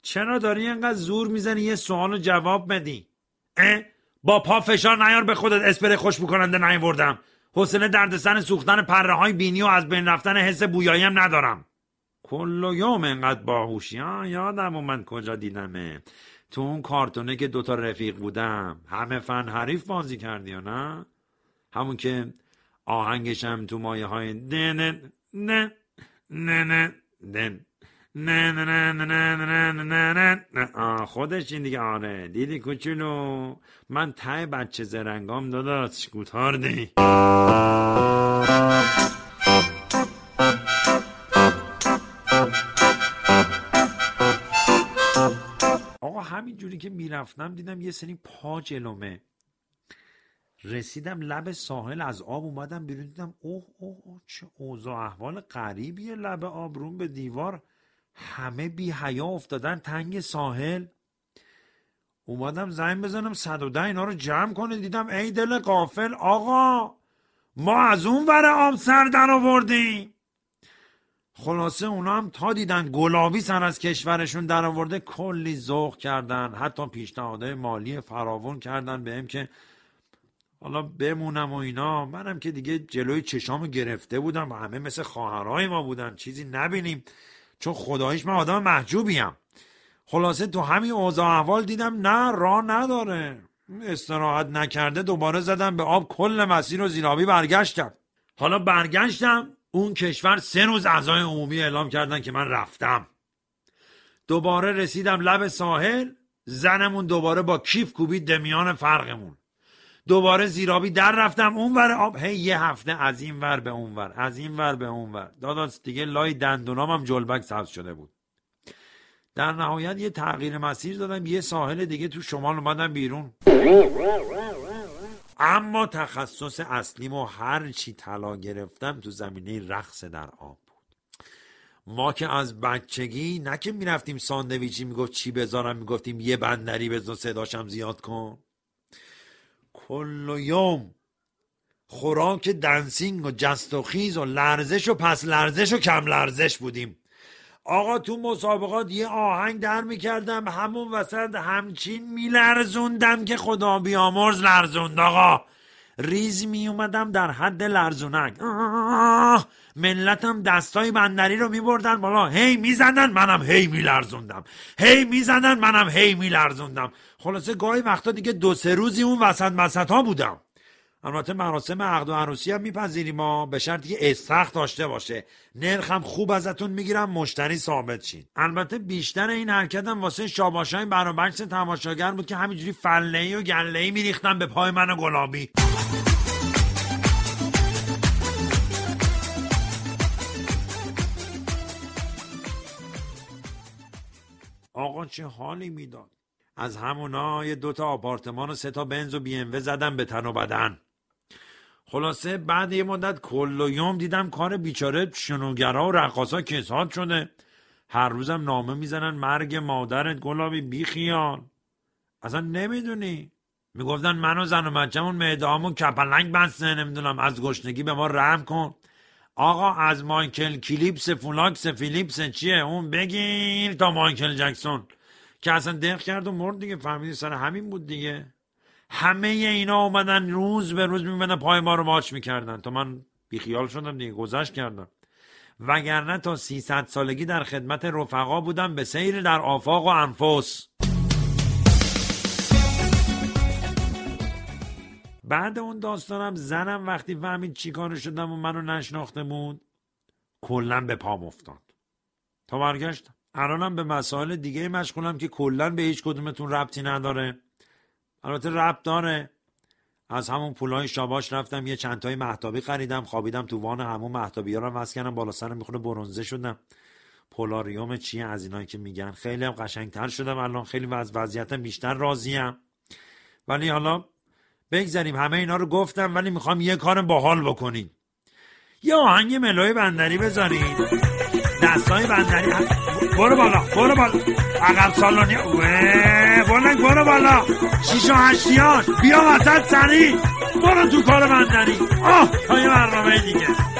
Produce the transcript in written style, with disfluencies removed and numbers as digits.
چرا داری اینقدر زور میزنی یه سوالو جواب بدی؟ با پا فشار نیار به خودت، اسپری خوشبو کننده نیاوردم. حوصله دردسر سوختن پره های بینی و از بین رفتن حس بویایی هم ندارم. کل یوم اینقدر باهوشی؟ یادم اومد کجا دیدمه. تو اون کارتونه که دوتا رفیق بودم همه فن حریف بازی کردی یا نه؟ همون که آهنگشم تو مایه های نه نه نه نه نه نه نه نه نه نه نه نه خودش این دیگه. آره دیدی کوچولو، من ته بچه زرنگام داداش گوتاردی. آقا همین جوری که میرفتم دیدم یه سری پا جلومه. رسیدم لب ساحل، از آب اومدم بیرون، دیدم اوه اوه اوه چه اوضاع احوال غریبیه. لب آب رون به دیوار، همه بی حیا افتادن تنگ ساحل. اومدم زنگ بزنم 110 اینا رو جمع کنه. دیدم ای دل غافل آقا، ما از اون ور آب سر در آوردیم. خلاصه اونا هم تا دیدن گلابی سر از کشورشون در آورده کلی ذوق کردن، حتی پیشنهادهای مالی فراوان کردن بهم که حالا بمونم و اینا. منم که دیگه جلوی چشامو گرفته بودم و همه مثل خواهرای ما بودن، چیزی نبینیم، چون خداییش من آدم محجوبیم. خلاصه تو همین اوضاع احوال دیدم نه راه نداره، استراحت نکرده دوباره زدم به آب، کل مسیر رو زیرابی برگشتم. حالا برگشتم اون کشور 3 روز اعضای عمومی اعلام کردن که من رفتم. دوباره رسیدم لب ساحل، زنمون دوباره با کیف کوبید دمیان فرقمون. دوباره زیرابی در رفتم اون ور آب. یه هفته از این ور به اون ور، از این ور به اون ور. داداش دیگه لای دندونام هم جلبک سبز شده بود. در نهایت یه تغییر مسیر دادم، یه ساحل دیگه تو شمال اومدم بیرون. اما تخصص اصلیم و هر چی طلا گرفتم تو زمینه رقص در آب بود. ما که از بچگی نه که میرفتیم ساندویچی میگفت چی بذارم، میگفتیم یه بندری بذار صداشم زیاد کن. کل یوم خوراک دنسینگ و جست و خیز و لرزش و پس لرزش و کم لرزش بودیم. آقا تو مسابقات یه آهنگ در میکردم، همون وسط همچین میلرزوندم که خدا بیامرز لرزوند. آقا ریز میومدم در حد لرزونک. ملتم دستای بندری رو میبردن بالا، هی میزدن منم هی میلرزوندم، هی میزدن منم هی میلرزوندم. خلاصه گاهی وقتا دیگه 2-3 روزی اون وسط ها بودم. البته مراسم عقد و عروسی هم میپذیریم ما، به شرطی که استخر داشته باشه، نرخم خوب ازتون میگیرم، مشتری ثابت شین. البته بیشتر این حرکتم واسه شاباشای برابرش تماشاگر بود که همینجوری فله‌ای و گله‌ای میریختن به پای من گلابی. آقا چه حالی میداد. از همونا یه 2 آپارتمان و 3 بنز و BMW زدم به تن و بدن. خلاصه بعد یه مدت کل یوم دیدم کار بیچاره شنوگرا و رقاصا کساد شده. هر روزم نامه میزنن مرگ مادرت گلابی بی خیال. اصلا نمیدونی، میگفتن من و زن و بچه‌مون معده‌هامون کپلنگ بسته، نمیدونم از گشنگی به ما رحم کن. آقا از مایکل کلیپس فولاکس فیلیپس چیه اون بگیر تا مایکل جکسون که اصلا دق کرد و مرد دیگه. فهمیدی سر همین بود دیگه. همه اینا اومدن روز به روز میمدن پای ما رو ماچ میکردن تا من بیخیال شدم دیگه، گذشت کردم. وگرنه تا 300 سالگی در خدمت رفقا بودم به سیر در آفاق و انفس. بعد اون داستانم زنم وقتی فهمید چی کار شدم و منو نشناخته بود کلن به پام افتاد. تا برگشتم الانم به مسائل دیگه مشغولم که کلن به هیچ کدومتون ربطی نداره. البته ربط داره. از همون پولای شاباش رفتم یه چند تای مهتابی خریدم، خوابیدم تو وان همون مهتابی ها رو واسه کردم بالا سرم میخوره برنزه شدم. پولاریوم چیه از اینایی که میگن. خیلی هم قشنگتر شدم الان، خیلی از وضعیتم بیشتر راضیم. ولی حالا بگذاریم همه اینا رو گفتم، ولی میخوام یه کار باحال بکنید. یه آهنگ ملوی بندری بذارید، دستای بندری برو بالا برو بالا، عقب سالونی برو بالا، 6 و 8 بیا وسط سریع، برو تو کار بندری. تا یه برنامه دیگه.